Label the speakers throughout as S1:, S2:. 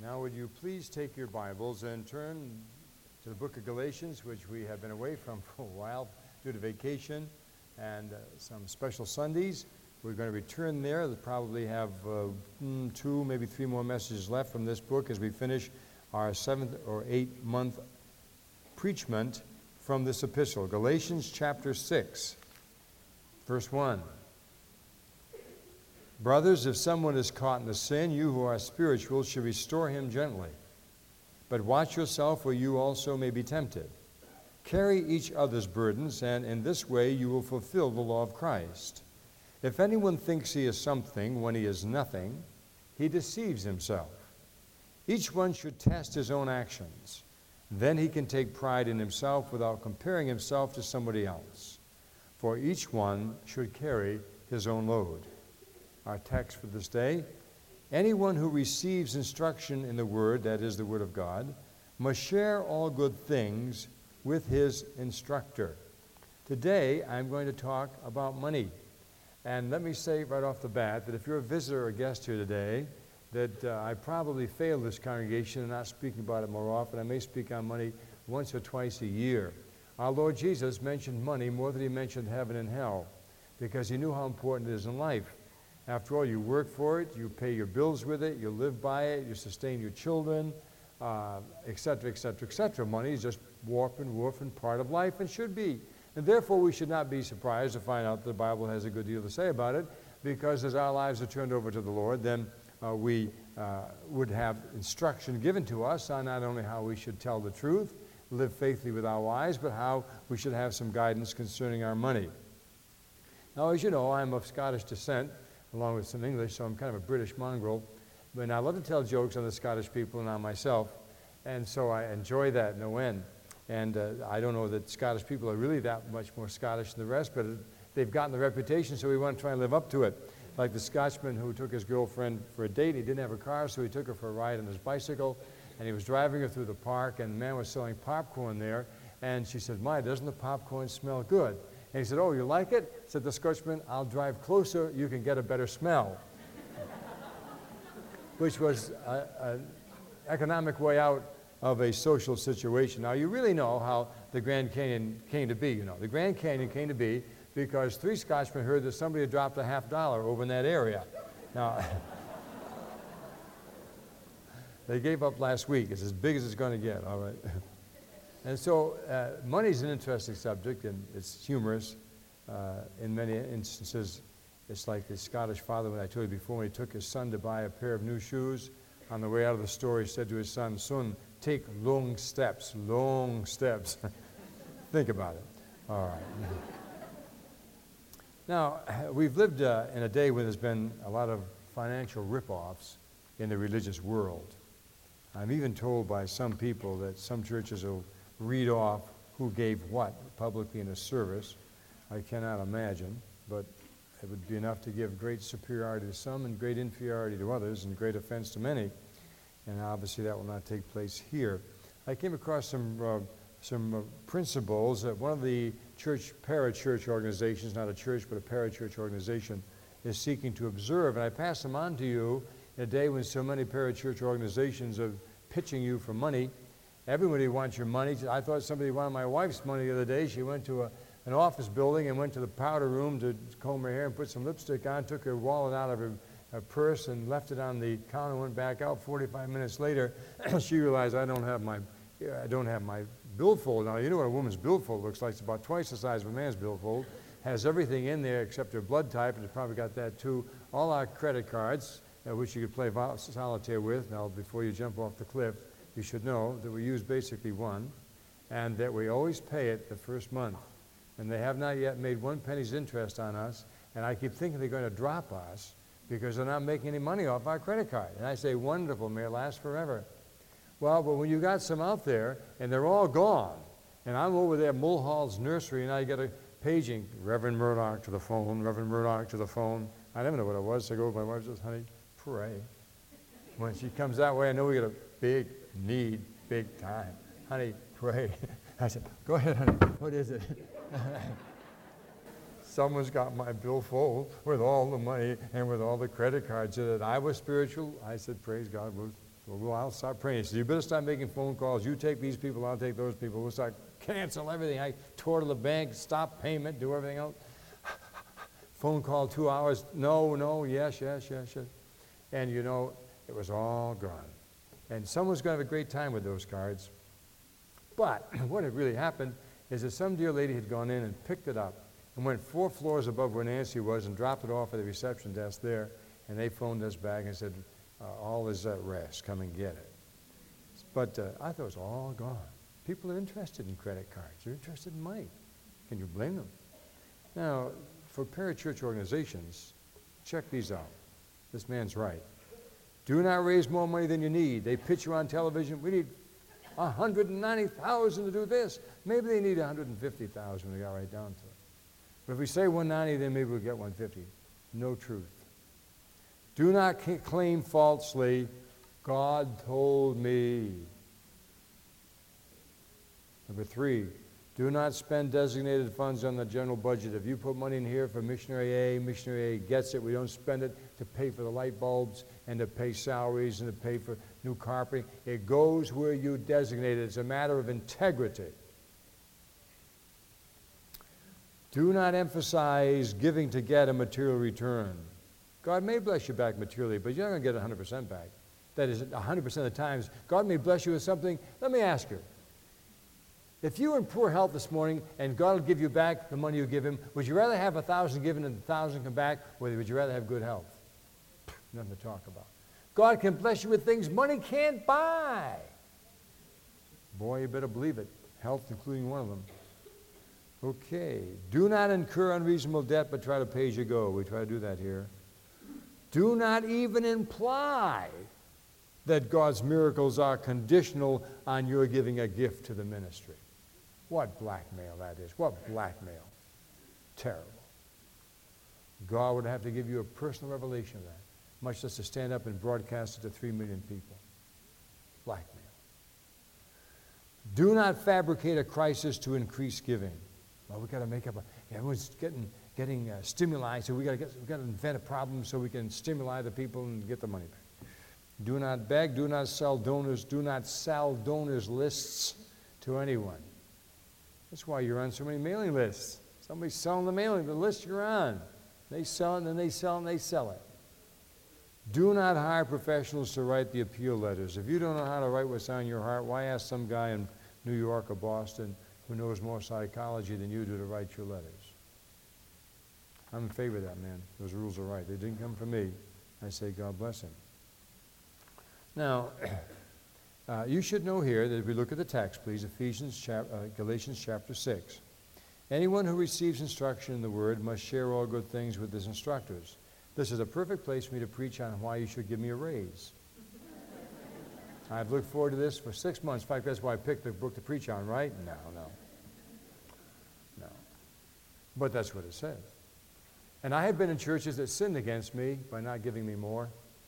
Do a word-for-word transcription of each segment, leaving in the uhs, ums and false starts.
S1: Now would you please take your Bibles and turn to the book of Galatians, which we have been away from for a while due to vacation and uh, some special Sundays. We're going to return there. We'll probably have uh, two, maybe three more messages left from this book as we finish our seventh or eighth month preachment from this epistle. Galatians chapter six, verse one. Brothers, if someone is caught in a sin, you who are spiritual should restore him gently. But watch yourself, or you also may be tempted. Carry each other's burdens, and in this way you will fulfill the law of Christ. If anyone thinks he is something when he is nothing, he deceives himself. Each one should test his own actions. Then he can take pride in himself without comparing himself to somebody else. For each one should carry his own load. Our text for this day: anyone who receives instruction in the Word, that is the Word of God, must share all good things with his instructor. Today, I'm going to talk about money. And let me say right off the bat that if you're a visitor or a guest here today, that uh, I probably failed this congregation in not speaking about it more often. I may speak on money once or twice a year. Our Lord Jesus mentioned money more than he mentioned heaven and hell, because he knew how important it is in life. After all, you work for it, you pay your bills with it, you live by it, you sustain your children, uh, et cetera, et cetera, et cetera. Money is just warp and woof and part of life and should be. And therefore, we should not be surprised to find out that the Bible has a good deal to say about it, because as our lives are turned over to the Lord, then uh, we uh, would have instruction given to us on not only how we should tell the truth, live faithfully with our wives, but how we should have some guidance concerning our money. Now, as you know, I'm of Scottish descent, along with some English, so I'm kind of a British mongrel. But I love to tell jokes on the Scottish people and on myself, and so I enjoy that no end. And uh, I don't know that Scottish people are really that much more Scottish than the rest, but they've gotten the reputation, so we want to try and live up to it. Like the Scotsman who took his girlfriend for a date. He didn't have a car, so he took her for a ride on his bicycle, and he was driving her through the park, and the man was selling popcorn there, and she said, "My, doesn't the popcorn smell good?" And he said, "Oh, you like it?" Said the Scotsman, "I'll drive closer, you can get a better smell." Which was an economic way out of a social situation. Now, you really know how the Grand Canyon came to be, you know. The Grand Canyon came to be because three Scotchmen heard that somebody had dropped a half dollar over in that area. Now, they gave up last week. It's as big as it's going to get, all right? And so uh, money is an interesting subject, and it's humorous. Uh, in many instances, it's like the Scottish father, when I told you before, when he took his son to buy a pair of new shoes, on the way out of the store, he said to his son, "Son, take long steps, long steps." Think about it. All right. Now, we've lived uh, in a day when there's been a lot of financial rip-offs in the religious world. I'm even told by some people that some churches will read off who gave what publicly in a service. I cannot imagine, but it would be enough to give great superiority to some and great inferiority to others and great offense to many. And obviously that will not take place here. I came across some uh, some uh, principles that one of the church parachurch organizations, not a church but a parachurch organization, is seeking to observe, and I pass them on to you in a day when so many parachurch organizations are pitching you for money. Everybody wants your money. I thought somebody wanted my wife's money the other day. She went to a, an office building and went to the powder room to comb her hair and put some lipstick on, took her wallet out of her, her purse and left it on the counter, went back out. forty-five minutes later, she realized I don't have my I don't have my billfold. Now, you know what a woman's billfold looks like. It's about twice the size of a man's billfold. Has everything in there except her blood type, and it's probably got that too. All our credit cards, uh, which you could play vol- solitaire with. Now, before you jump off the cliff, you should know that we use basically one, and that we always pay it the first month. And they have not yet made one penny's interest on us, and I keep thinking they're going to drop us because they're not making any money off our credit card. And I say, wonderful, may it last forever. Well, but when you got some out there, and they're all gone, and I'm over there at Mulhall's nursery, and I get a paging, Reverend Murdoch to the phone, Reverend Murdoch to the phone. I never know what it was, so I go over, my wife says, "Honey, pray." When she comes that way, I know we got a big need, big time. "Honey, pray." I said, "Go ahead, honey, what is it?" Someone's got my billfold with all the money and with all the credit cards in it. I was spiritual. I said, "Praise God, we'll Well, well, I'll start praying. He said, you better start making phone calls. You take these people, I'll take those people. We'll start cancel everything. I tore to the bank, stop payment, do everything else. Phone call two hours. No, no, yes, yes, yes, yes. And, you know, it was all gone. And someone's going to have a great time with those cards. But what had really happened is that some dear lady had gone in and picked it up and went four floors above where Nancy was and dropped it off at the reception desk there. And they phoned us back and said, uh, all is at rest. Come and get it. But uh, I thought it was all gone. People are interested in credit cards. They're interested in money. Can you blame them? Now, for parachurch organizations, check these out. This man's right. Do not raise more money than you need. They pitch you on television. We need one hundred ninety thousand dollars to do this. Maybe they need one hundred fifty thousand dollars when they got right down to it. But if we say one hundred ninety, then maybe we'll get one hundred fifty. No truth. Do not claim falsely, God told me. Number three, do not spend designated funds on the general budget. If you put money in here for missionary A, missionary A gets it. We don't spend it to pay for the light bulbs and to pay salaries and to pay for new carpeting. It goes where you designate it. It's a matter of integrity. Do not emphasize giving to get a material return. God may bless you back materially, but you're not going to get one hundred percent back. That is, one hundred percent of the times, God may bless you with something. Let me ask you. If you were in poor health this morning and God will give you back the money you give him, would you rather have a thousand given and a thousand come back, or would you rather have good health? Nothing to talk about. God can bless you with things money can't buy. Boy, you better believe it. Health including one of them. Okay. Do not incur unreasonable debt, but try to pay as you go. We try to do that here. Do not even imply that God's miracles are conditional on your giving a gift to the ministry. What blackmail that is. What blackmail. Terrible. God would have to give you a personal revelation of that, much less to stand up and broadcast it to three million people. Blackmail. Do not fabricate a crisis to increase giving. Well, we've got to make up a, everyone's getting, getting uh, stimuli, so we've got, to get, we've got to invent a problem so we can stimuli the people and get the money back. Do not beg, do not sell donors, do not sell donors lists to anyone. That's why you're on so many mailing lists. Somebody's selling the mailing, the list you're on. They sell it, and then they sell it, and they sell it. Do not hire professionals to write the appeal letters. If you don't know how to write what's on your heart, why ask some guy in New York or Boston who knows more psychology than you do to write your letters? I'm in favor of that, man. Those rules are right. They didn't come from me. I say God bless him. Now, uh, you should know here that if we look at the text, please, Ephesians, chap- uh, Galatians chapter six. Anyone who receives instruction in the Word must share all good things with his instructors. This is a perfect place for me to preach on why you should give me a raise. I've looked forward to this for six months. In fact, that's why I picked the book to preach on, right? No, no. No. But that's what it says. And I have been in churches that sinned against me by not giving me more.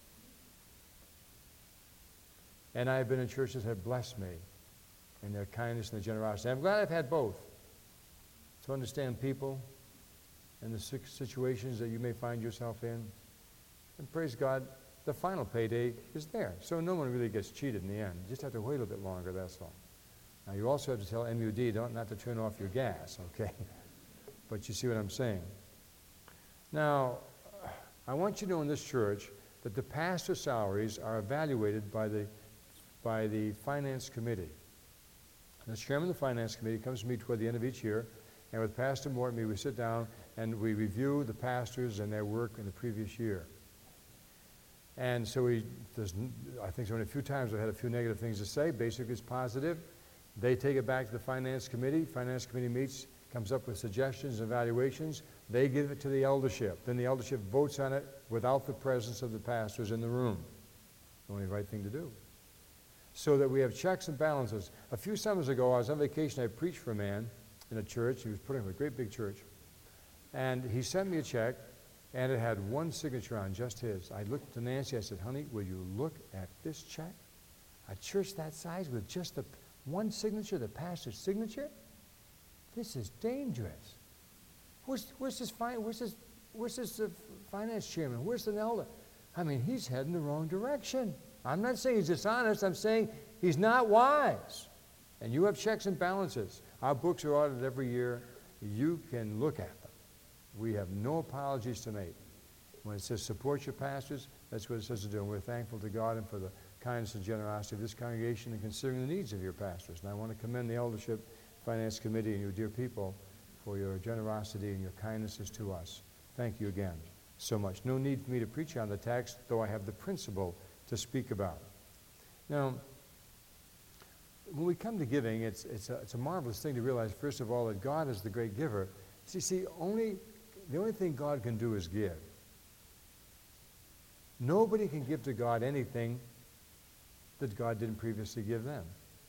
S1: And I have been in churches that have blessed me in their kindness and their generosity. I'm glad I've had both. To understand people and the situations that you may find yourself in. And praise God, the final payday is there. So no one really gets cheated in the end. You just have to wait a little bit longer, that's all. Now you also have to tell M U D don't, not to turn off your gas, okay? But you see what I'm saying. Now, I want you to know in this church that the pastor salaries are evaluated by the by the finance committee. And the chairman of the finance committee comes to me toward the end of each year, and with Pastor Morton, we sit down and we review the pastors and their work in the previous year. And so we, there's, I think so in a few times I've had a few negative things to say. Basically, it's positive. They take it back to the finance committee. Finance committee meets, comes up with suggestions and evaluations. They give it to the eldership. Then the eldership votes on it without the presence of the pastors in the room. The only right thing to do. So that we have checks and balances. A few summers ago, I was on vacation. I preached for a man in a church. He was putting up a great big church. And he sent me a check, and it had one signature on, just his. I looked to Nancy. I said, honey, will you look at this check? A church that size with just the one signature, the pastor's signature? This is dangerous. Where's, where's this, fi- where's this, where's this uh, finance chairman? Where's the elder? I mean, he's heading the wrong direction. I'm not saying he's dishonest. I'm saying he's not wise. And you have checks and balances. Our books are audited every year. You can look at them. We have no apologies to make. When it says support your pastors, that's what it says to do. And we're thankful to God and for the kindness and generosity of this congregation and considering the needs of your pastors. And I want to commend the eldership, finance committee, and you dear people for your generosity and your kindnesses to us. Thank you again so much. No need for me to preach on the text, though I have the principle to speak about. Now, when we come to giving, it's, it's, a, it's a marvelous thing to realize, first of all, that God is the great giver. See, see, only, the only thing God can do is give. Nobody can give to God anything that God didn't previously give them.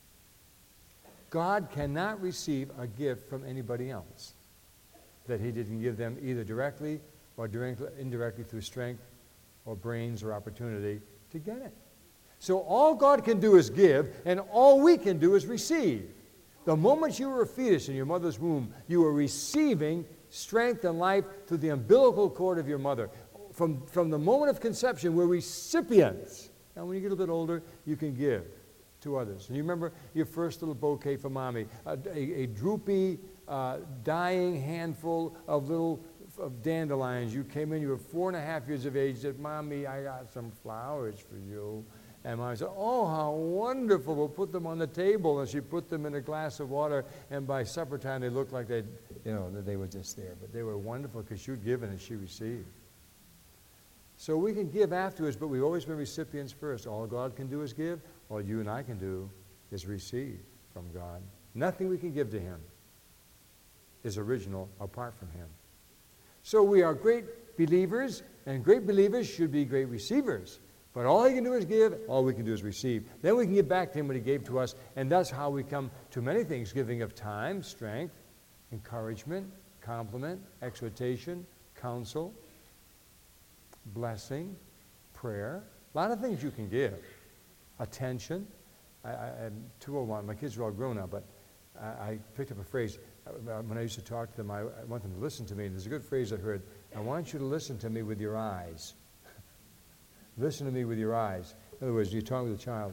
S1: God cannot receive a gift from anybody else that he didn't give them either directly or directly, indirectly through strength or brains or opportunity to get it. So all God can do is give, and all we can do is receive. The moment you were a fetus in your mother's womb, you were receiving strength and life through the umbilical cord of your mother. From, from the moment of conception, we're recipients. Now, when you get a bit older, you can give to others. And you remember your first little bouquet for Mommy, a, a, a droopy, uh, dying handful of little of dandelions. You came in, you were four and a half years of age, said, Mommy, I got some flowers for you. And Mommy said, oh, how wonderful. We'll put them on the table. And she put them in a glass of water. And by supper time, they looked like they, you know, that they were just there. But they were wonderful because you'd given and she received. So we can give afterwards, but we've always been recipients first. All God can do is give. All you and I can do is receive from God. Nothing we can give to him is original apart from him. So we are great believers, and great believers should be great receivers. But all he can do is give, all we can do is receive. Then we can give back to him what he gave to us, and that's how we come to many things, giving of time, strength, encouragement, compliment, exhortation, counsel, blessing, prayer. A lot of things you can give. Attention. I, I, I'm too old. My kids are all grown now, but I, I picked up a phrase. When I used to talk to them, I, I want them to listen to me. And there's a good phrase I heard. I want you to listen to me with your eyes. Listen to me with your eyes. In other words, you're talking with a child.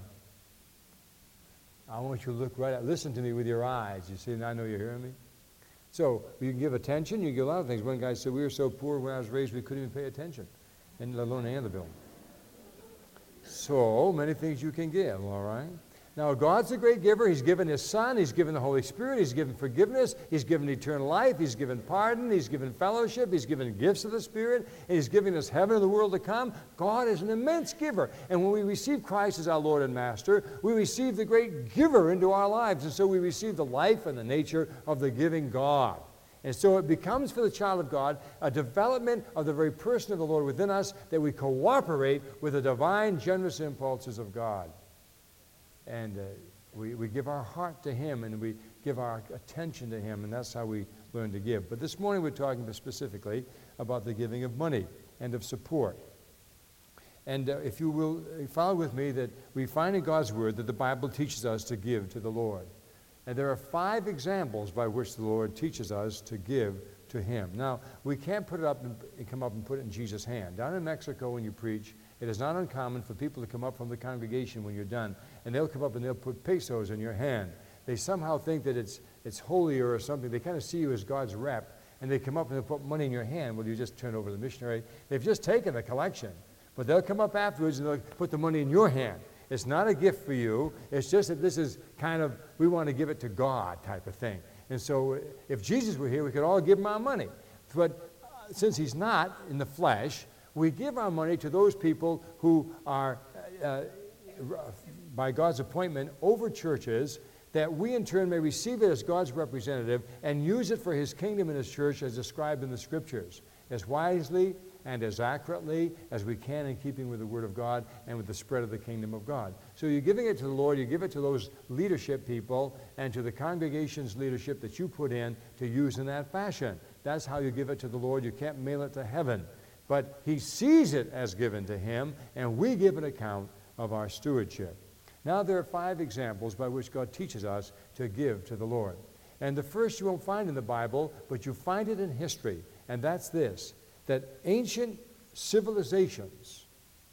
S1: I want you to look right at, listen to me with your eyes. You see, and I know you're hearing me. So you can give attention. You can give a lot of things. One guy said, we were so poor when I was raised, we couldn't even pay attention, and let alone answer the bill. So many things you can give, all right? Now, God's a great giver. He's given his Son. He's given the Holy Spirit. He's given forgiveness. He's given eternal life. He's given pardon. He's given fellowship. He's given gifts of the Spirit. And he's giving us heaven and the world to come. God is an immense giver. And when we receive Christ as our Lord and Master, we receive the great giver into our lives. And so we receive the life and the nature of the giving God. And so it becomes for the child of God a development of the very person of the Lord within us, that we cooperate with the divine, generous impulses of God. And uh, we, we give our heart to him, and we give our attention to him, and that's how we learn to give. But this morning we're talking specifically about the giving of money and of support. And uh, if you will follow with me, that we find in God's Word that the Bible teaches us to give to the Lord. And there are five examples by which the Lord teaches us to give to him. Now, we can't put it up and, and come up and put it in Jesus' hand. Down in Mexico when you preach, it is not uncommon for people to come up from the congregation when you're done, and they'll come up and they'll put pesos in your hand. They somehow think that it's, it's holier or something. They kind of see you as God's rep, and they come up and they'll put money in your hand. Well, you just turn over to the missionary. They've just taken the collection, but they'll come up afterwards and they'll put the money in your hand. It's not a gift for you. It's just that this is kind of, we want to give it to God type of thing. And so if Jesus were here, we could all give him our money. But since he's not in the flesh, we give our money to those people who are, uh, by God's appointment, over churches, that we in turn may receive it as God's representative and use it for his kingdom and his church as described in the Scriptures, as wisely and as accurately as we can, in keeping with the Word of God and with the spread of the kingdom of God. So you're giving it to the Lord, you give it to those leadership people and to the congregation's leadership that you put in to use in that fashion. That's how you give it to the Lord. You can't mail it to heaven. But he sees it as given to him, and we give an account of our stewardship. Now there are five examples by which God teaches us to give to the Lord. And the first you won't find in the Bible, but you find it in history, and that's this, that ancient civilizations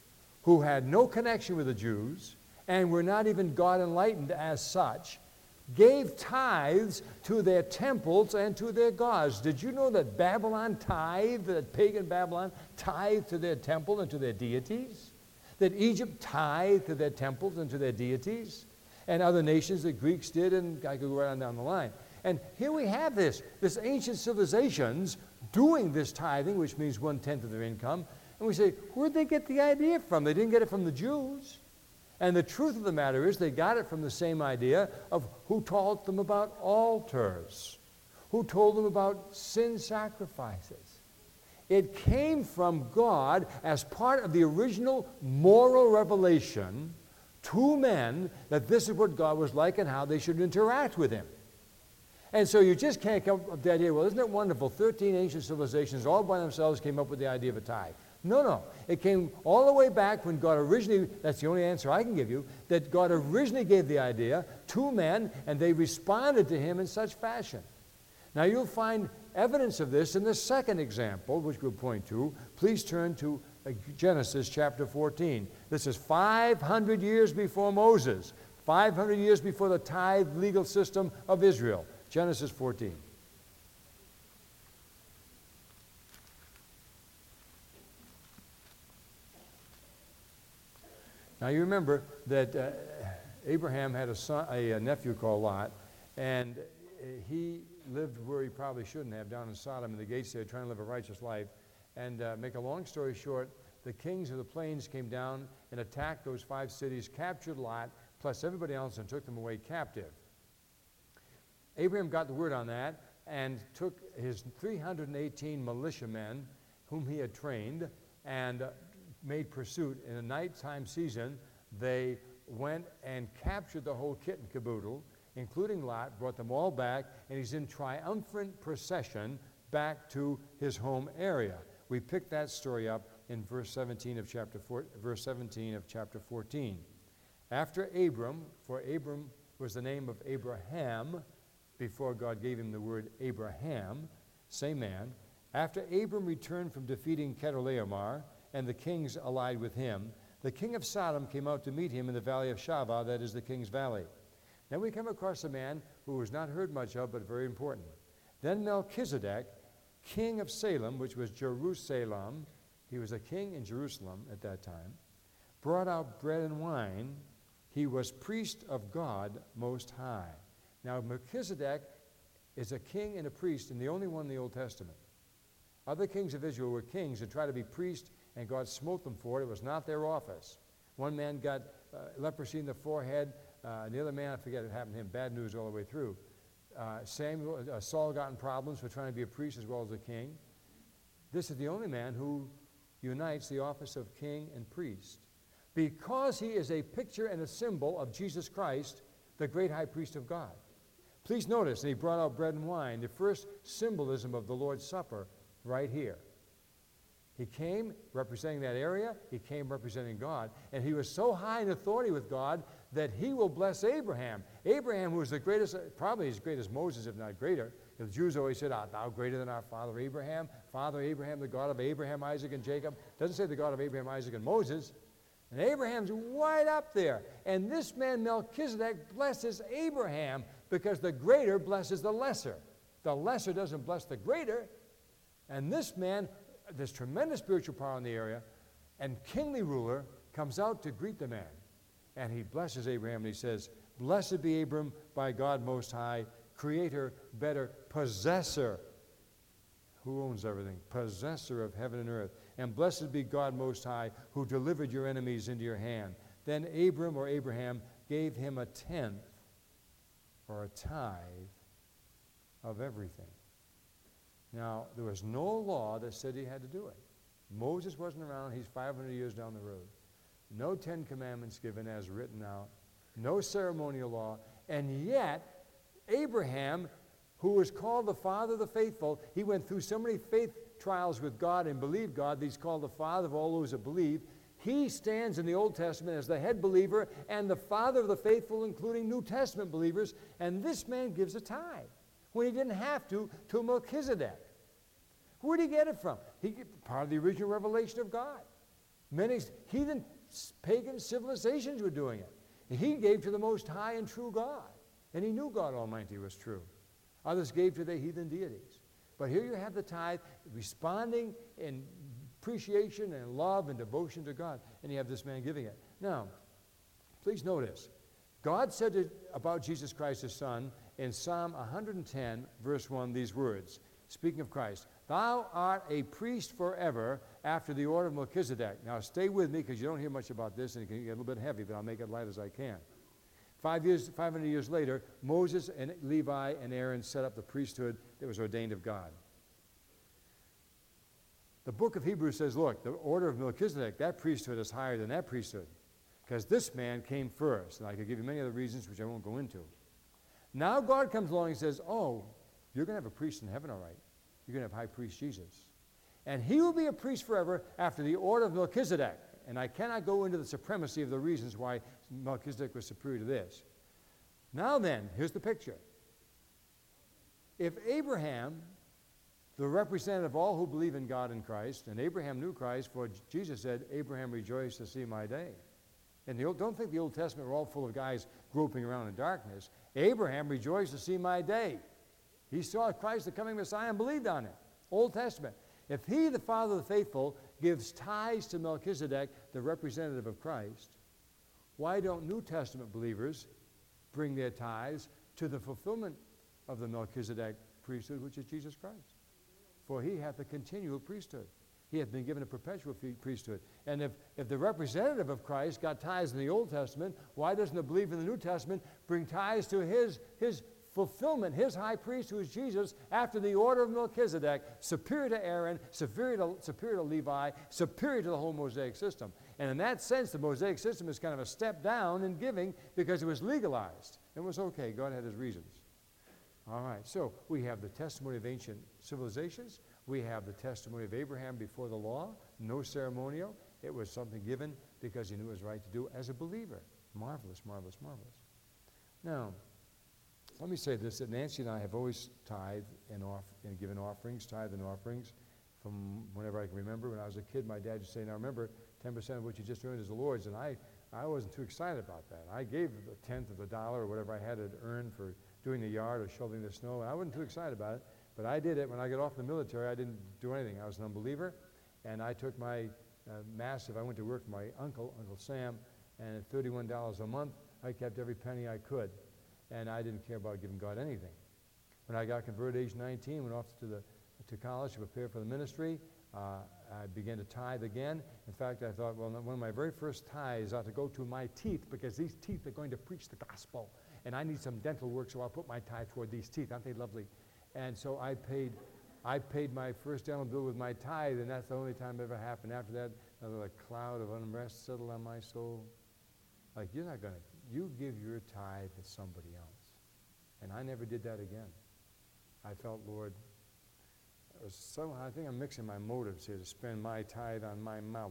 S1: who had no connection with the Jews and were not even God enlightened as such, gave tithes to their temples and to their gods. Did you know that Babylon tithed, that pagan Babylon tithed to their temple and to their deities? That Egypt tithed to their temples and to their deities? And other nations, the Greeks did, and I could go right on down the line. And here we have this, this ancient civilizations doing this tithing, which means one-tenth of their income. And we say, where'd they get the idea from? They didn't get it from the Jews. And the truth of the matter is they got it from the same idea of who taught them about altars, who told them about sin sacrifices. It came from God as part of the original moral revelation to men that this is what God was like and how they should interact with him. And so you just can't come up with the idea, well, isn't it wonderful? thirteen ancient civilizations all by themselves came up with the idea of a tithe. No, no. It came all the way back when God originally, that's the only answer I can give you, that God originally gave the idea to men, and they responded to him in such fashion. Now you'll find evidence of this in the second example, which we'll point to. Please turn to Genesis chapter fourteen. This is five hundred years before Moses, five hundred years before the tithe legal system of Israel. Genesis fourteen. Now you remember that uh, Abraham had a, son, a, a nephew called Lot, and uh, he lived where he probably shouldn't have, down in Sodom in the gates there, trying to live a righteous life. And uh, make a long story short, the kings of the plains came down and attacked those five cities, captured Lot, plus everybody else, and took them away captive. Abraham got the word on that and took his three hundred eighteen militiamen, whom he had trained, and uh, made pursuit. In a nighttime season, they went and captured the whole kit and caboodle, including Lot, brought them all back, and he's in triumphant procession back to his home area. We picked that story up in verse seventeen of chapter four, verse seventeen of chapter fourteen. After Abram, for Abram was the name of Abraham before God gave him the word Abraham, same man. After Abram returned from defeating Chedorlaomer and the kings allied with him, the king of Sodom came out to meet him in the valley of Shavah, that is the king's valley. Then we come across a man who was not heard much of, but very important. Then Melchizedek, king of Salem, which was Jerusalem, he was a king in Jerusalem at that time, brought out bread and wine. He was priest of God Most High. Now Melchizedek is a king and a priest, and the only one in the Old Testament. Other kings of Israel were kings and tried to be priests, and God smote them for it. It was not their office. One man got uh, leprosy in the forehead, uh, and the other man, I forget, it happened to him, bad news all the way through. Uh, Samuel, uh, Saul got in problems for trying to be a priest as well as a king. This is the only man who unites the office of king and priest, because he is a picture and a symbol of Jesus Christ, the great high priest of God. Please notice that he brought out bread and wine, the first symbolism of the Lord's Supper right here. He came representing that area, he came representing God, and he was so high in authority with God that he will bless Abraham. Abraham, who was the greatest, probably as great as Moses, if not greater. The Jews always said, art thou greater than our father Abraham? Father Abraham, the God of Abraham, Isaac, and Jacob. Doesn't say the God of Abraham, Isaac, and Moses. And Abraham's right up there. And this man Melchizedek blesses Abraham because the greater blesses the lesser. The lesser doesn't bless the greater. And this man, this tremendous spiritual power in the area and kingly ruler, comes out to greet the man. And he blesses Abraham, and he says, blessed be Abram by God Most High, creator, better, possessor. Who owns everything? Possessor of heaven and earth. And blessed be God Most High, who delivered your enemies into your hand. Then Abram, or Abraham, gave him a tenth, or a tithe, of everything. Now, there was no law that said he had to do it. Moses wasn't around. He's five hundred years down the road. No Ten Commandments given as written out. No ceremonial law. And yet, Abraham, who was called the father of the faithful, he went through so many faith trials with God and believed God that he's called the father of all those that believe. He stands in the Old Testament as the head believer and the father of the faithful, including New Testament believers. And this man gives a tithe when he didn't have to, to Melchizedek. Where did he get it from? He part of the original revelation of God. Many heathen pagan civilizations were doing it. And he gave to the most high and true God. And he knew God Almighty was true. Others gave to their heathen deities. But here you have the tithe responding in appreciation and love and devotion to God. And you have this man giving it. Now, please notice, God said to, about Jesus Christ, his Son, in Psalm one hundred ten, verse one, these words, speaking of Christ, "Thou art a priest forever after the order of Melchizedek." Now, stay with me because you don't hear much about this, and it can get a little bit heavy, but I'll make it light as I can. Five years, five hundred years later, Moses and Levi and Aaron set up the priesthood that was ordained of God. The book of Hebrews says, look, the order of Melchizedek, that priesthood is higher than that priesthood, because this man came first. And I could give you many other reasons, which I won't go into. Now God comes along and says, oh, you're going to have a priest in heaven, all right. You're going to have high priest Jesus. And he will be a priest forever after the order of Melchizedek. And I cannot go into the supremacy of the reasons why Melchizedek was superior to this. Now then, here's the picture. If Abraham, the representative of all who believe in God and Christ, and Abraham knew Christ, for Jesus said, Abraham rejoiced to see my day. And the old, don't think the Old Testament were all full of guys groping around in darkness. Abraham rejoiced to see my day. He saw Christ, the coming Messiah, and believed on it. Old Testament. If he, the Father of the faithful, gives tithes to Melchizedek, the representative of Christ, why don't New Testament believers bring their tithes to the fulfillment of the Melchizedek priesthood, which is Jesus Christ? For he hath a continual priesthood. He hath been given a perpetual priesthood. And if, if the representative of Christ got tithes in the Old Testament, why doesn't the believer in the New Testament bring tithes to his, his fulfillment, his high priest, who is Jesus, after the order of Melchizedek, superior to Aaron, superior to, superior to Levi, superior to the whole Mosaic system? And in that sense, the Mosaic system is kind of a step down in giving because it was legalized. It was okay. God had his reasons. All right, so we have the testimony of ancient civilizations. We have the testimony of Abraham before the law, no ceremonial. It was something given because he knew it was right to do as a believer. Marvelous, marvelous, marvelous. Now, let me say this, that Nancy and I have always tithed and, off, and given offerings, tithed and offerings, from whenever I can remember. When I was a kid, my dad used to say, now remember, ten percent of what you just earned is the Lord's, and I, I wasn't too excited about that. I gave a tenth of a dollar or whatever I had to earn for doing the yard or shoveling the snow, and I wasn't too excited about it, but I did it. When I got off in the military, I didn't do anything. I was an unbeliever, and I took my uh, massive, I went to work for my uncle, Uncle Sam, and at thirty-one dollars a month, I kept every penny I could, and I didn't care about giving God anything. When I got converted at age nineteen, went off to, the, to college to prepare for the ministry, uh, I began to tithe again. In fact, I thought, well, one of my very first tithes ought to go to my teeth, because these teeth are going to preach the gospel, and I need some dental work, so I'll put my tithe toward these teeth. Aren't they lovely? And so I paid I paid my first dental bill with my tithe, and that's the only time it ever happened. After that, another cloud of unrest settled on my soul. Like, you're not going to, you give your tithe to somebody else. And I never did that again. I felt, Lord, it was so, I think I'm mixing my motives here to spend my tithe on my mouth.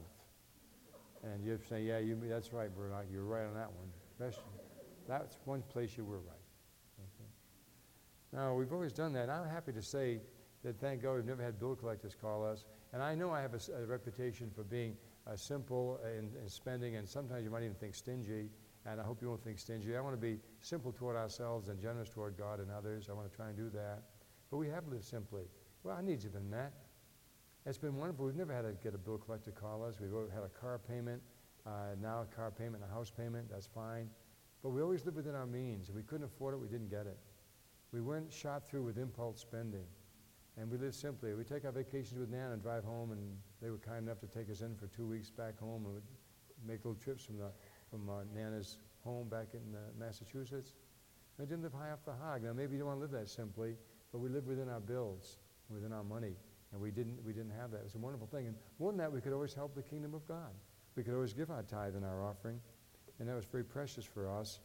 S1: And you say, yeah, you, that's right, Bernard, you're right on that one. That's, that's one place you were right. Okay. Now, we've always done that. I'm happy to say that, thank God, we've never had bill collectors call us. And I know I have a, a reputation for being uh, simple in, in spending, and sometimes you might even think stingy, and I hope you won't think stingy. I want to be simple toward ourselves and generous toward God and others. I want to try and do that. But we have lived simply. Well, I need you than that. It's been wonderful. We've never had to get a bill collector call us. We've always had a car payment, uh, now a car payment and a house payment. That's fine. But we always lived within our means. If we couldn't afford it, we didn't get it. We weren't shot through with impulse spending. And we lived simply. We take our vacations with Nan and drive home, and they were kind enough to take us in for two weeks back home, and we'd make little trips from the from uh, Nana's home back in uh, Massachusetts. We didn't live high off the hog. Now, maybe you don't want to live that simply, but we lived within our bills, within our money, and we didn't we didn't have that. It was a wonderful thing. And more than that, we could always help the kingdom of God. We could always give our tithe and our offering, and that was very precious for us.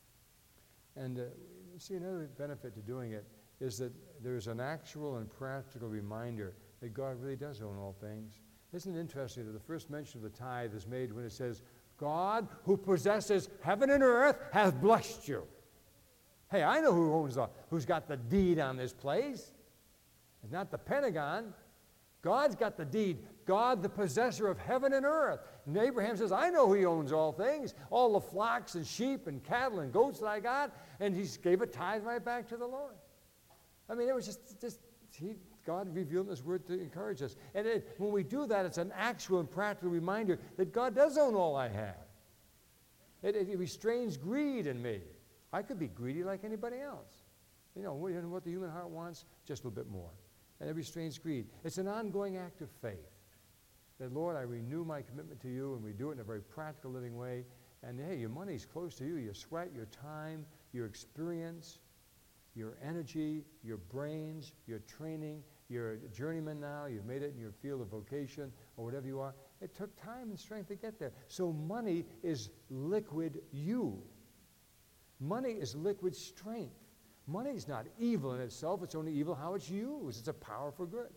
S1: And uh, see, another benefit to doing it is that there's an actual and practical reminder that God really does own all things. Isn't it interesting that the first mention of the tithe is made when it says, God, who possesses heaven and earth, hath blessed you. Hey, I know who owns the, who's got the deed on this place. It's not the Pentagon. God's got the deed. God, the possessor of heaven and earth. And Abraham says, I know he owns all things, all the flocks and sheep and cattle and goats that I got, and he gave a tithe right back to the Lord. I mean, it was just, just he, God revealed His word to encourage us. And it, when we do that, it's an actual and practical reminder that God does own all I have. It, it restrains greed in me. I could be greedy like anybody else. You know, what the human heart wants, just a little bit more. And it restrains greed. It's an ongoing act of faith. That, Lord, I renew my commitment to you, and we do it in a very practical, living way. And, hey, your money's close to you. Your sweat, your time, your experience, your energy, your brains, your training. You're a journeyman now. You've made it in your field of vocation or whatever you are. It took time and strength to get there. So money is liquid you. Money is liquid strength. Money is not evil in itself. It's only evil how it's used. It's a power for good.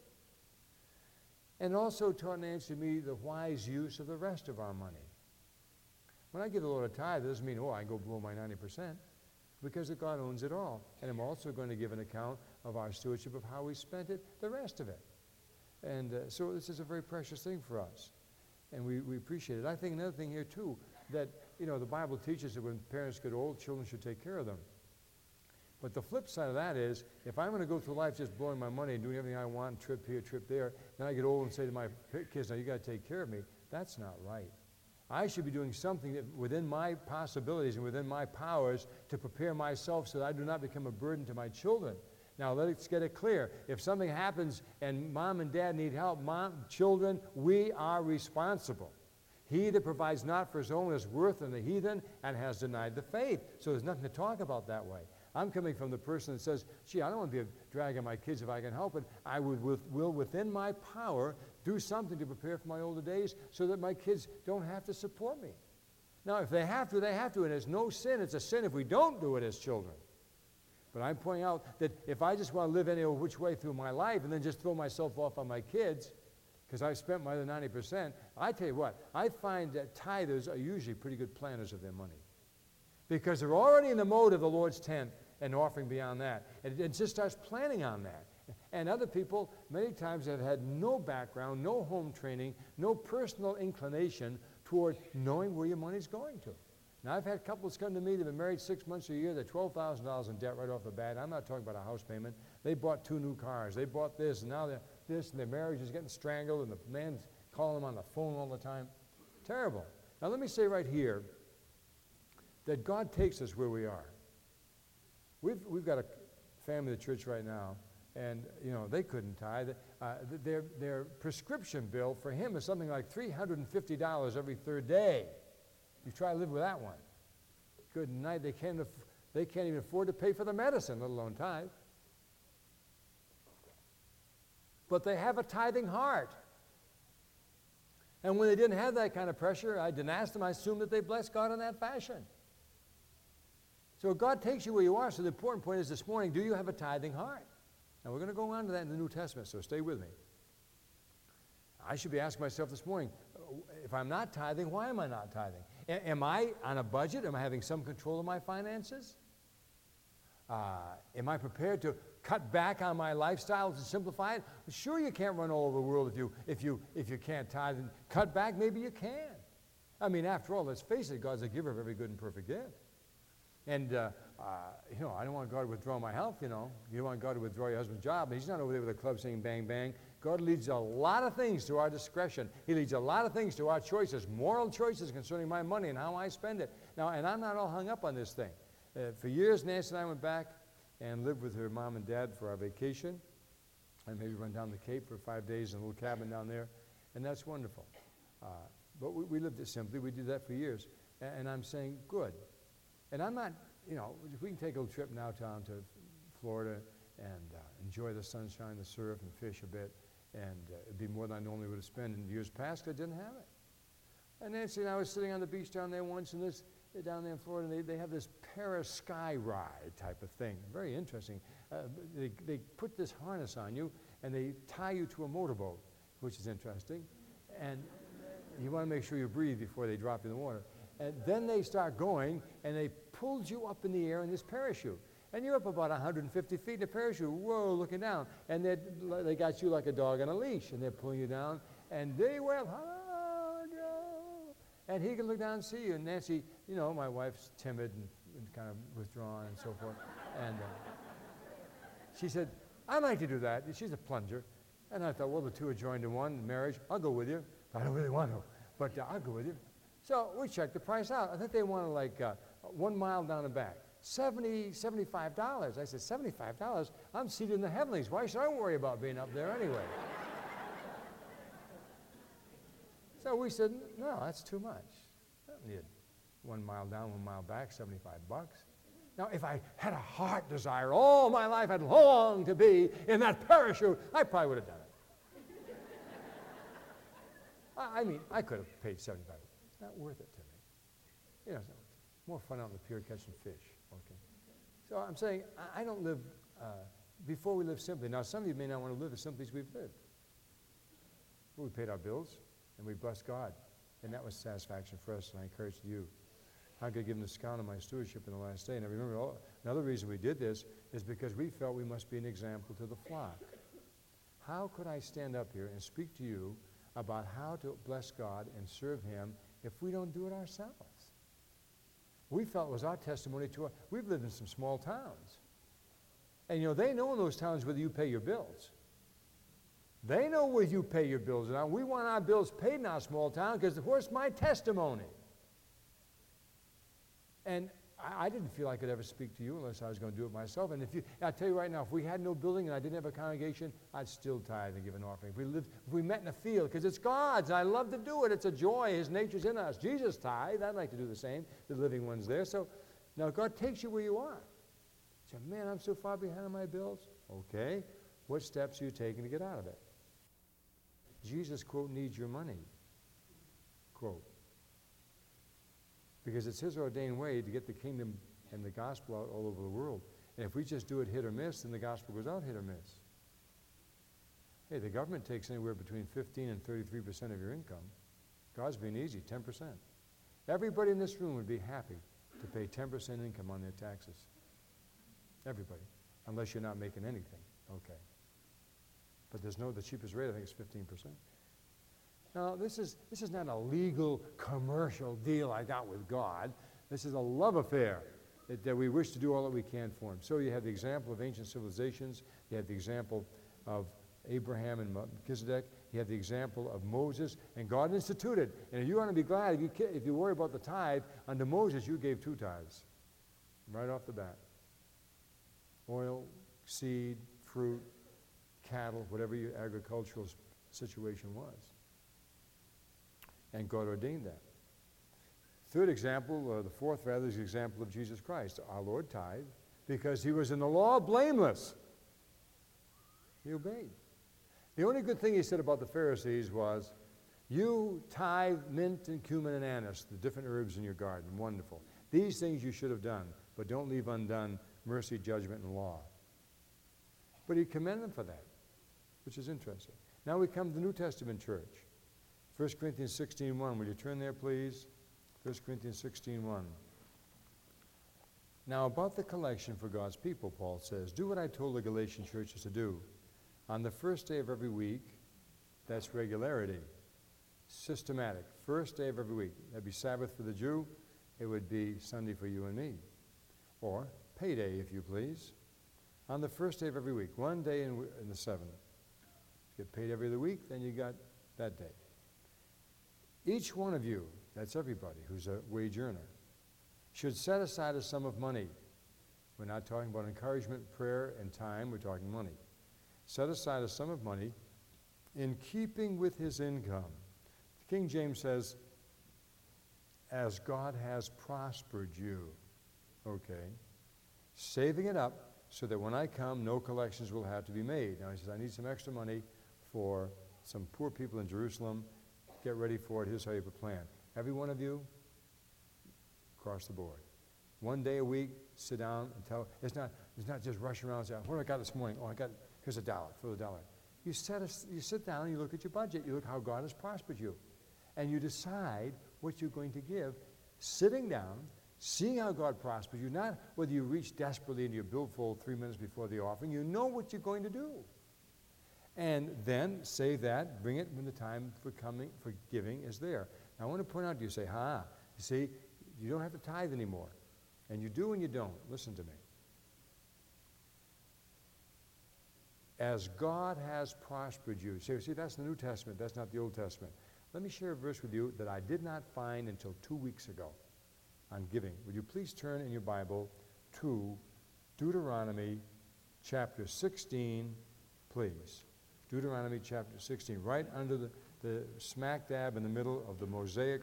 S1: And also taught Nancy and me the wise use of the rest of our money. When I give the Lord a tithe, it doesn't mean, oh, I go below my ninety percent, because God owns it all. And I'm also going to give an account of our stewardship of how we spent it, the rest of it. And uh, so this is a very precious thing for us. And we, we appreciate it. I think another thing here, too, that, you know, the Bible teaches that when parents get old, children should take care of them. But the flip side of that is, if I'm going to go through life just blowing my money and doing everything I want, trip here, trip there, then I get old and say to my kids, now you got to take care of me. That's not right. I should be doing something that within my possibilities and within my powers to prepare myself so that I do not become a burden to my children. Now, let's get it clear. If something happens and mom and dad need help, mom, children, we are responsible. He that provides not for his own is worse than the heathen and has denied the faith. So there's nothing to talk about that way. I'm coming from the person that says, gee, I don't want to be a drag on my kids if I can help it. I would, with, will, within my power, do something to prepare for my older days so that my kids don't have to support me. Now, if they have to, they have to, and it's no sin. It's a sin if we don't do it as children. But I'm pointing out that if I just want to live any old which way through my life and then just throw myself off on my kids, because I've spent my other ninety percent, I tell you what, I find that tithers are usually pretty good planners of their money. Because they're already in the mode of the Lord's tent and offering beyond that. And it just starts planning on that. And other people, many times, have had no background, no home training, no personal inclination toward knowing where your money's going to. Now, I've had couples come to me, they've been married six months or a year, they're twelve thousand dollars in debt right off the bat. I'm not talking about a house payment. They bought two new cars. They bought this, and now they're this, and their marriage is getting strangled, and the man's calling them on the phone all the time. Terrible. Now, let me say right here that God takes us where we are. We've, we've got a family at the church right now, and, you know, they couldn't tithe. Uh, their, their prescription bill for him is something like three hundred fifty dollars every third day. You try to live with that one. Good night. They can't, aff- they can't even afford to pay for the medicine, let alone tithe. But they have a tithing heart. And when they didn't have that kind of pressure, I didn't ask them, I assumed that they blessed God in that fashion. So God takes you where you are. So the important point is this morning, do you have a tithing heart? Now we're going to go on to that in the New Testament, so stay with me. I should be asking myself this morning, if I'm not tithing, why am I not tithing? A- am I on a budget? Am I having some control of my finances? Uh, am I prepared to cut back on my lifestyle to simplify it? Sure, you can't run all over the world if you, if you, if you can't tithe and cut back. Maybe you can. I mean, after all, let's face it, God's a giver of every good and perfect gift. And, uh, uh, you know, I don't want God to withdraw my health, you know. You don't want God to withdraw your husband's job. He's not over there with a club saying bang, bang. God leads a lot of things to our discretion. He leads a lot of things to our choices, moral choices concerning my money and how I spend it. Now, and I'm not all hung up on this thing. Uh, for years, Nancy and I went back and lived with her mom and dad for our vacation. And maybe run down the Cape for five days in a little cabin down there. And that's wonderful. Uh, but we, we lived it simply. We did that for years. And, and I'm saying, good. And I'm not, you know, we can take a little trip now down to Florida and uh, enjoy the sunshine, the surf, and fish a bit. And uh, it'd be more than I normally would have spent in years past. I didn't have it. And Nancy and I was sitting on the beach down there once, and this down there in Florida, and they, they have this para-sky ride type of thing. Very interesting. Uh, they, they put this harness on you, and they tie you to a motorboat, which is interesting. And you want to make sure you breathe before they drop you in the water. And then they start going, and they pulled you up in the air in this parachute. And you're up about one hundred fifty feet in a parachute, whoa, looking down. And they got you like a dog on a leash, and they're pulling you down. And they went, hello, Joe. And he can look down and see you. And Nancy, you know, my wife's timid and, and kind of withdrawn and so forth. And uh, she said, I'd like to do that. She's a plunger. And I thought, well, the two are joined in one marriage. I'll go with you. I don't really want to, but uh, I'll go with you. So we checked the price out. I think they wanted like uh, one mile down the back. seventy, seventy-five dollars. I said, seventy-five dollars? I'm seated in the heavenlies. Why should I worry about being up there anyway? So we said, no, that's too much. I don't need one mile down, one mile back, seventy-five bucks. Now, if I had a heart desire all my life, I'd long to be in that parachute, I probably would have done it. I, I mean, I could have paid seventy-five dollars. It's not worth it to me. You know, it's more fun out in the pier catching fish. Okay. So I'm saying, I, I don't live, uh, before we live simply. Now, some of you may not want to live as simply as we've lived. Well, we paid our bills, and we blessed God. And that was satisfaction for us, and I encourage you. I could give him the discount of my stewardship in the last day. And I remember, all, another reason we did this is because we felt we must be an example to the flock. How could I stand up here and speak to you about how to bless God and serve him if we don't do it ourselves? We felt it was our testimony to our, we've lived in some small towns. And you know, they know in those towns whether you pay your bills. They know where you pay your bills. Now, we want our bills paid in our small town because, of course, my testimony. And I, I didn't feel I could ever speak to you unless I was going to do it myself. And if you, I'll tell you right now, if we had no building and I didn't have a congregation, I'd still tithe and give an offering. If we lived, if we met in a field, because it's God's, and I love to do it. It's a joy. His nature's in us. Jesus tithe. I'd like to do the same. The living one's there. So now God takes you where you are. You say, man, I'm so far behind on my bills. Okay. What steps are you taking to get out of it? Jesus, quote, needs your money, quote. Because it's his ordained way to get the kingdom and the gospel out all over the world. And if we just do it hit or miss, then the gospel goes out hit or miss. Hey, the government takes anywhere between fifteen and thirty-three percent of your income. God's being easy, ten percent. Everybody in this room would be happy to pay ten percent income on their taxes. Everybody. Unless you're not making anything. Okay. But there's no, the cheapest rate, I think, is fifteen percent. Now, this is, this is not a legal commercial deal I got with God. This is a love affair that, that we wish to do all that we can for him. So you have the example of ancient civilizations. You have the example of Abraham and Melchizedek. You have the example of Moses. And God instituted. And if you want to be glad, if you, if you worry about the tithe, under Moses, you gave two tithes. Right off the bat. Oil, seed, fruit, cattle, whatever your agricultural situation was. And God ordained that. Third example, or the fourth rather, is the example of Jesus Christ. Our Lord tithed because he was in the law blameless. He obeyed. The only good thing he said about the Pharisees was, you tithe mint and cumin and anise, the different herbs in your garden. Wonderful. These things you should have done, but don't leave undone mercy, judgment, and law. But he commended them for that, which is interesting. Now we come to the New Testament church. First Corinthians sixteen one. Will you turn there, please? First Corinthians sixteen one. Now about the collection for God's people, Paul says, do what I told the Galatian churches to do. On the first day of every week, that's regularity. Systematic. First day of every week. That'd be Sabbath for the Jew. It would be Sunday for you and me. Or payday, if you please. On the first day of every week. One day in, in the seventh. If you get paid every other week, then you got that day. Each one of you, that's everybody who's a wage earner, should set aside a sum of money. We're not talking about encouragement, prayer, and time. We're talking money. Set aside a sum of money in keeping with his income. King James says, as God has prospered you. Okay. Saving it up so that when I come, no collections will have to be made. Now he says, I need some extra money for some poor people in Jerusalem. Get ready for it. Here's how you have a plan. Every one of you, across the board. One day a week, sit down and tell. It's not, it's not just rushing around and say, what do I got this morning? Oh, I got, here's a dollar, for the dollar. You, set a, you sit down and you look at your budget. You look how God has prospered you. And you decide what you're going to give, sitting down, seeing how God prospers you, not whether you reach desperately into your billfold three minutes before the offering. You know what you're going to do. And then save that, bring it when the time for coming, for giving is there. Now I want to point out to you, say, ha, you see, you don't have to tithe anymore. And you do and you don't. Listen to me. As God has prospered you. See, see, that's the New Testament. That's not the Old Testament. Let me share a verse with you that I did not find until two weeks ago on giving. Would you please turn in your Bible to Deuteronomy chapter sixteen, please. Deuteronomy chapter sixteen, right under the, the smack dab in the middle of the Mosaic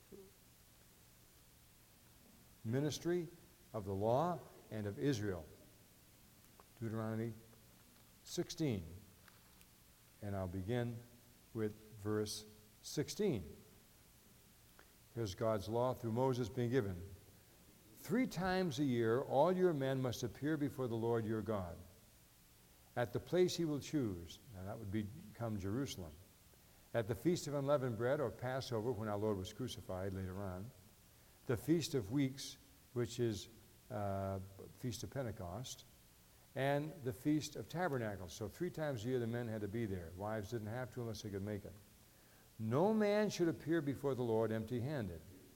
S1: ministry of the law and of Israel. Deuteronomy sixteen. And I'll begin with verse sixteen. Here's God's law through Moses being given. Three times a year all your men must appear before the Lord your God at the place he will choose. Now that would become Jerusalem. At the Feast of Unleavened Bread, or Passover, when our Lord was crucified later on. The Feast of Weeks, which is uh, Feast of Pentecost. And the Feast of Tabernacles. So three times a year the men had to be there. Wives didn't have to unless they could make it. No man should appear before the Lord empty-handed.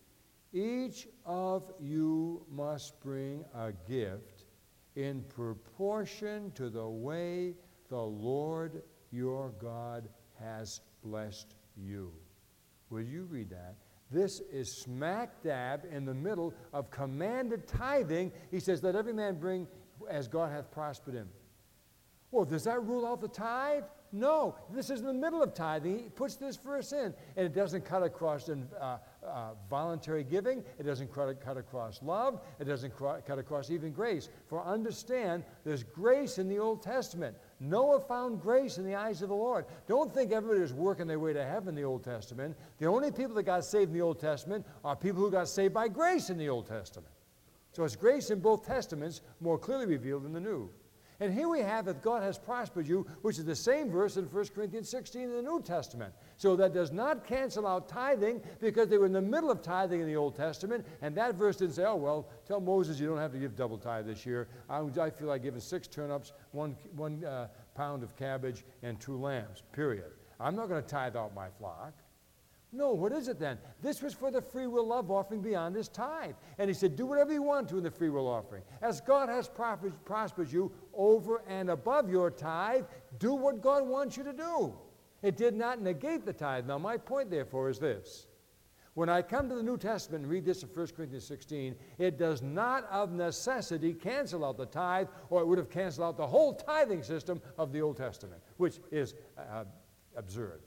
S1: Each of you must bring a gift in proportion to the way the Lord your God has blessed you. Will you read that? This is smack dab in the middle of commanded tithing. He says, let every man bring as God hath prospered him. Well, does that rule out the tithe? No. This is in the middle of tithing. He puts this verse in, and it doesn't cut across in, uh, uh, voluntary giving. It doesn't cut, cut across love. It doesn't cr- cut across even grace. For understand, there's grace in the Old Testament. Noah found grace in the eyes of the Lord. Don't think everybody is working their way to heaven in the Old Testament. The only people that got saved in the Old Testament are people who got saved by grace in the Old Testament. So it's grace in both Testaments, more clearly revealed in the New. And here we have that God has prospered you, which is the same verse in First Corinthians sixteen in the New Testament. So that does not cancel out tithing, because they were in the middle of tithing in the Old Testament, and that verse didn't say, oh, well, tell Moses you don't have to give double tithe this year. I, I feel like giving six turnips, one, one uh, pound of cabbage, and two lambs, period. I'm not going to tithe out my flock. No, what is it then? This was for the free will love offering beyond his tithe. And he said, do whatever you want to in the free will offering. As God has prospered you over and above your tithe, do what God wants you to do. It did not negate the tithe. Now, my point, therefore, is this. When I come to the New Testament and read this in First Corinthians sixteen, it does not of necessity cancel out the tithe, or it would have canceled out the whole tithing system of the Old Testament, which is uh, absurd.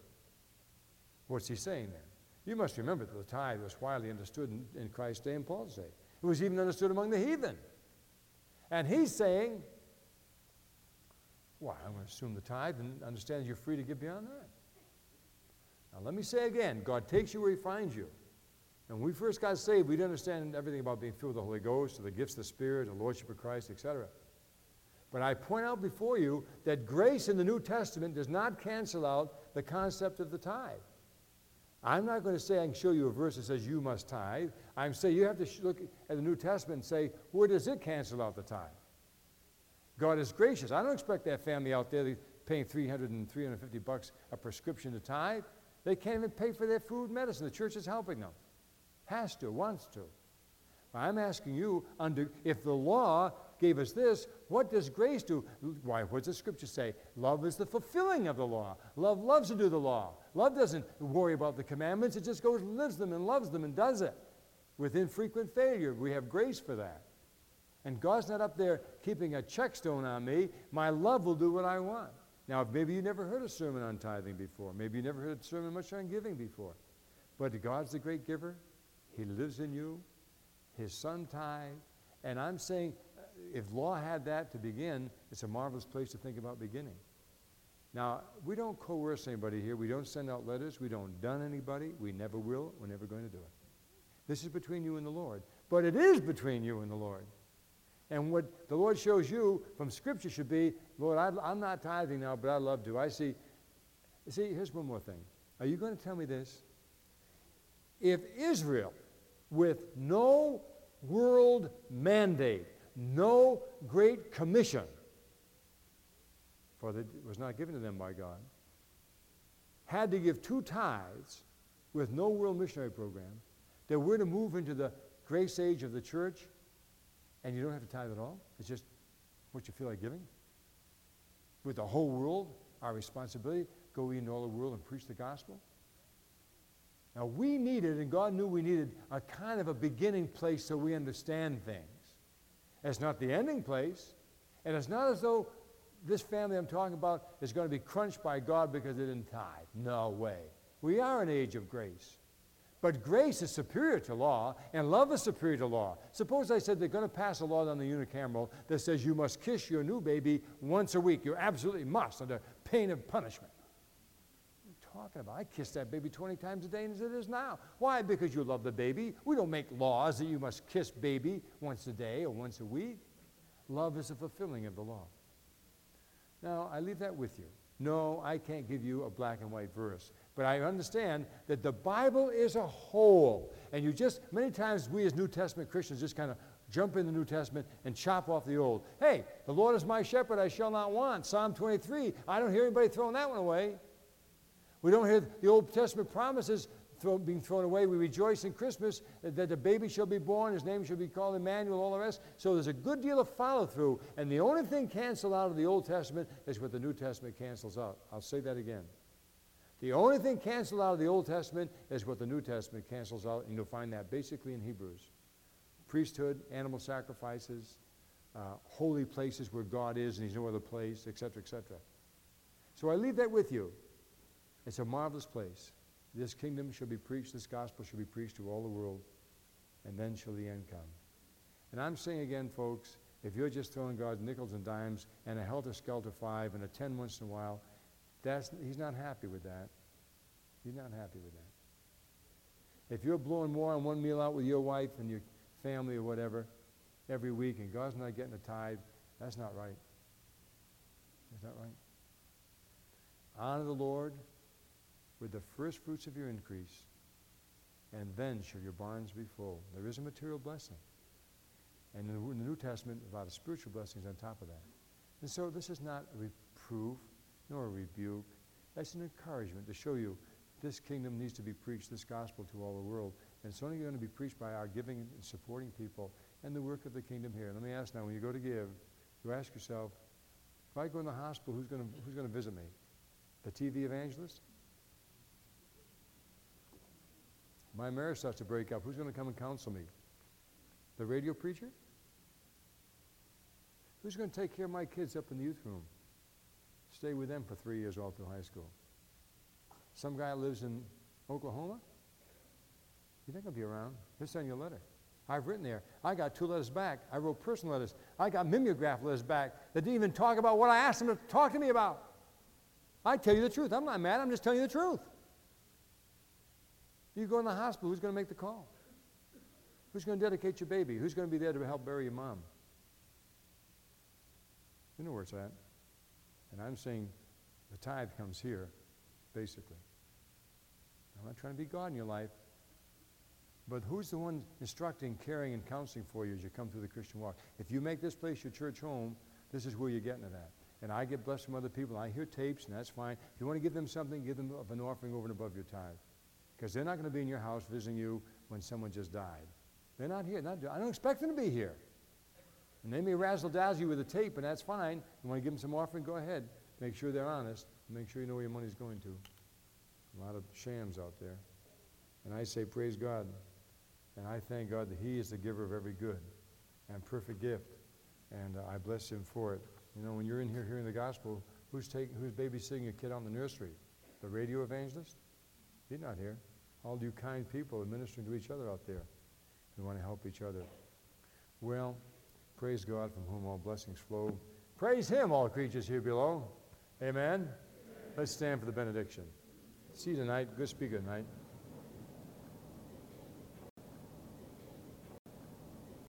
S1: What's he saying there? You must remember that the tithe was widely understood in, in Christ's day and Paul's day. It was even understood among the heathen. And he's saying, well, I'm going to assume the tithe and understand you're free to give beyond that. Now let me say again, God takes you where he finds you. And when we first got saved, we didn't understand everything about being filled with the Holy Ghost, or the gifts of the Spirit, the Lordship of Christ, et cetera. But I point out before you that grace in the New Testament does not cancel out the concept of the tithe. I'm not going to say I can show you a verse that says you must tithe. I'm saying you have to look at the New Testament and say, where does it cancel out the tithe? God is gracious. I don't expect that family out there paying three hundred and three hundred fifty bucks a prescription to tithe. They can't even pay for their food and medicine. The church is helping them. Has to, wants to. I'm asking you, under, if the law gave us this, what does grace do? Why, what does the Scripture say? Love is the fulfilling of the law. Love loves to do the law. Love doesn't worry about the commandments. It just goes and lives them and loves them and does it. With infrequent failure, we have grace for that. And God's not up there keeping a checkstone on me. My love will do what I want. Now, maybe you never heard a sermon on tithing before. Maybe you never heard a sermon much on giving before. But God's the great giver. He lives in you. His Son tithed. And I'm saying, if law had that to begin, it's a marvelous place to think about beginning. Now, we don't coerce anybody here. We don't send out letters. We don't dun anybody. We never will. We're never going to do it. This is between you and the Lord. But it is between you and the Lord. And what the Lord shows you from Scripture should be, Lord, I, I'm not tithing now, but I love to. I see, see, here's one more thing. Are you going to tell me this? If Israel, with no world mandate, no great commission, for it was not given to them by God, had to give two tithes with no world missionary program, that we're to move into the grace age of the church, and you don't have to tithe at all? It's just what you feel like giving? With the whole world, our responsibility, go into all the world and preach the gospel? Now, we needed, and God knew we needed, a kind of a beginning place so we understand things. It's not the ending place, and it's not as though this family I'm talking about is going to be crunched by God because they didn't tithe. No way. We are an age of grace. But grace is superior to law, and love is superior to law. Suppose I said they're going to pass a law on the unicameral that says you must kiss your new baby once a week. You absolutely must, under pain of punishment. What are you talking about? I kiss that baby twenty times a day as it is now. Why? Because you love the baby. We don't make laws that you must kiss baby once a day or once a week. Love is the fulfilling of the law. Now, I leave that with you. No, I can't give you a black and white verse. But I understand that the Bible is a whole. And you just, many times we as New Testament Christians just kind of jump in the New Testament and chop off the Old. Hey, the Lord is my shepherd, I shall not want. Psalm twenty-three. I don't hear anybody throwing that one away. We don't hear the Old Testament promises throw, being thrown away. We rejoice in Christmas that the baby shall be born, his name shall be called Emmanuel, all the rest. So there's a good deal of follow-through. And the only thing canceled out of the Old Testament is what the New Testament cancels out. I'll say that again. The only thing canceled out of the Old Testament is what the New Testament cancels out, and you'll find that basically in Hebrews. Priesthood, animal sacrifices, uh, holy places where God is and he's no other place, et cetera, et cetera. So I leave that with you. It's a marvelous place. This kingdom shall be preached, this gospel shall be preached to all the world, and then shall the end come. And I'm saying again, folks, if you're just throwing God nickels and dimes and a helter-skelter five and a ten once in a while, That's, he's not happy with that. He's not happy with that. If you're blowing more on one meal out with your wife and your family or whatever every week and God's not getting a tithe, that's not right. That's not right. Honor the Lord with the first fruits of your increase, and then shall your barns be full. There is a material blessing. And in the, in the New Testament, a lot of spiritual blessings on top of that. And so this is not a reproof nor a rebuke. That's an encouragement to show you this kingdom needs to be preached, this gospel to all the world. And it's only going to be preached by our giving and supporting people and the work of the kingdom here. Let me ask now, when you go to give, you ask yourself, if I go in the hospital, who's going to, who's going to visit me? The T V evangelist? My marriage starts to break up. Who's going to come and counsel me? The radio preacher? Who's going to take care of my kids up in the youth room? Stay with them for three years all through high school. Some guy lives in Oklahoma? He's not going to be around. He'll send you a letter. I've written there. I got two letters back. I wrote personal letters. I got mimeograph letters back that didn't even talk about what I asked them to talk to me about. I tell you the truth. I'm not mad. I'm just telling you the truth. You go in the hospital, who's going to make the call? Who's going to dedicate your baby? Who's going to be there to help bury your mom? You know where it's at. And I'm saying the tithe comes here, basically. I'm not trying to be God in your life, but who's the one instructing, caring, and counseling for you as you come through the Christian walk? If you make this place your church home, this is where you're getting it at. And I get blessed from other people. I hear tapes, and that's fine. If you want to give them something, give them an offering over and above your tithe. Because they're not going to be in your house visiting you when someone just died. They're not here. Not, I don't expect them to be here. And they may razzle-dazzle you with a tape, and that's fine. You want to give them some offering, go ahead. Make sure they're honest. Make sure you know where your money's going to. A lot of shams out there. And I say, praise God. And I thank God that he is the giver of every good and perfect gift. And uh, I bless him for it. You know, when you're in here hearing the gospel, who's, taking, who's babysitting a kid out in the nursery? The radio evangelist? He's not here. All you kind people administering to each other out there. We want to help each other. Well, praise God from whom all blessings flow. Praise him, all creatures here below. Amen? Amen. Let's stand for the benediction. See you tonight. Good speaker tonight.